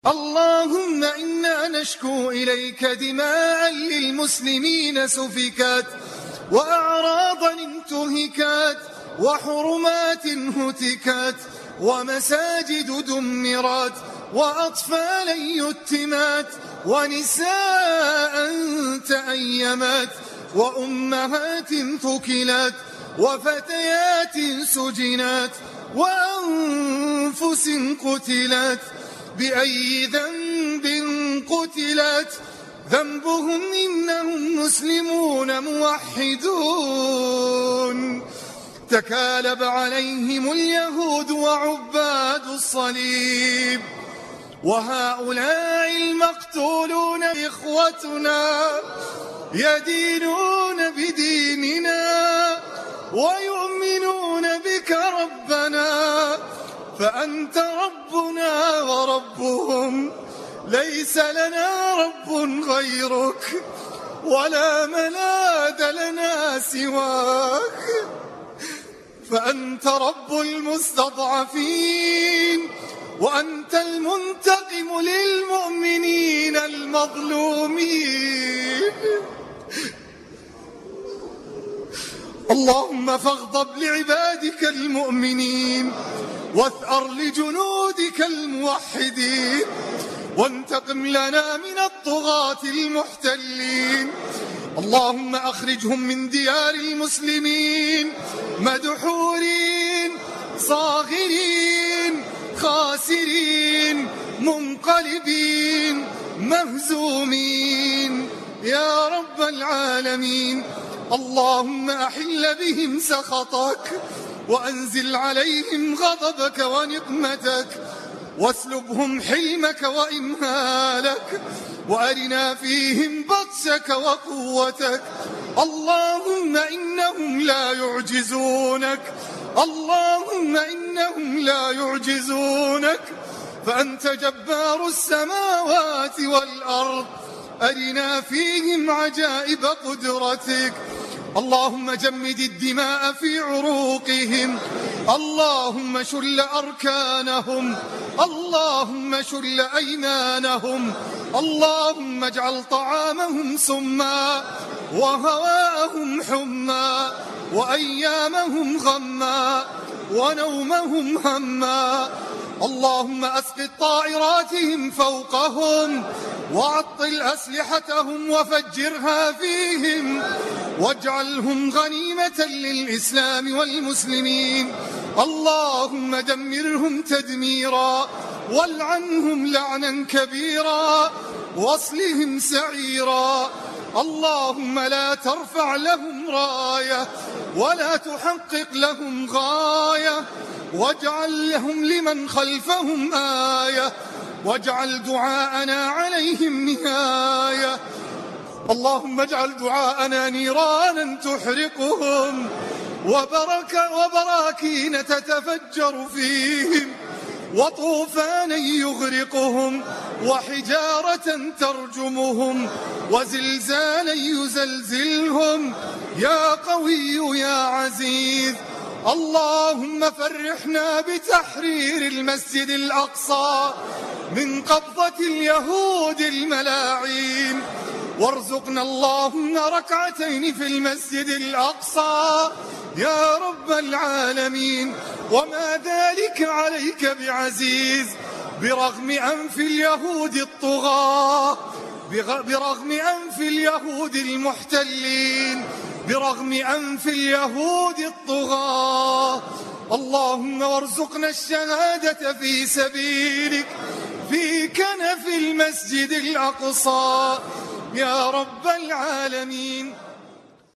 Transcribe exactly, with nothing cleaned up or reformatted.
اللهم إنا نشكو إليك دماء للمسلمين سفكت، وأعراضا انتهكت، وحرمات هتكت، ومساجد دمرت، وأطفالا يتمت، ونساء تأيمت، وأمهات ثكلت، وفتيات سجنت، وأنفس قتلت. بأي ذنب قتلت؟ ذنبهم إنهم مسلمون موحدون. تكالب عليهم اليهود وعباد الصليب، وهؤلاء المقتولون إخوتنا يدينون بديننا ويؤمنون بك ربنا، فأنت ربنا وربهم، ليس لنا رب غيرك ولا ملاذ لنا سواك، فأنت رب المستضعفين، وأنت المنتقم للمؤمنين المظلومين. اللهم فاغضب لعبادك المؤمنين، واثأر لجنودك الموحدين، وانتقم لنا من الطغاة المحتلين. اللهم أخرجهم من ديار المسلمين مدحورين صاغرين خاسرين منقلبين مهزومين يا رب العالمين. اللهم أحل بهم سخطك، وأنزل عليهم غضبك ونقمتك، واسلبهم حلمك وإمهالك، وأرنا فيهم بطشك وقوتك. اللهم إنهم لا يعجزونك، اللهم إنهم لا يعجزونك، فأنت جبار السماوات والأرض، أرنا فيهم عجائب قدرتك. اللهم جمد الدماء في عروقهم، اللهم شل أركانهم، اللهم شل أيمانهم، اللهم اجعل طعامهم سما، وهواءهم حما، وأيامهم غما، ونومهم هما. اللهم أسقط طائراتهم فوقهم، وعطل أسلحتهم وفجرها فيهم، واجعلهم غنيمة للإسلام والمسلمين. اللهم دمرهم تدميرا، والعنهم لعنا كبيرا، واصلهم سعيرا. اللهم لا ترفع لهم راية، ولا تحقق لهم غاية، واجعل لهم لمن خلفهم آية، واجعل دعاءنا عليهم نهاية. اللهم اجعل دعاءنا نيرانا تحرقهم، وبرك وبراكين تتفجر فيهم، وطوفانا يغرقهم، وحجارة ترجمهم، وزلزالا يزلزلهم يا قوي يا عزيز. اللهم فرحنا بتحرير المسجد الأقصى من قبضة اليهود الملاعين، وارزقنا اللهم ركعتين في المسجد الأقصى يا رب العالمين، وما ذلك عليك بعزيز. برغم أنف اليهود الطغاة، برغم أنف اليهود المحتلين، برغم أنف اليهود الطغاة. اللهم وارزقنا الشهادة في سبيلك في كنف المسجد الأقصى يا رب العالمين.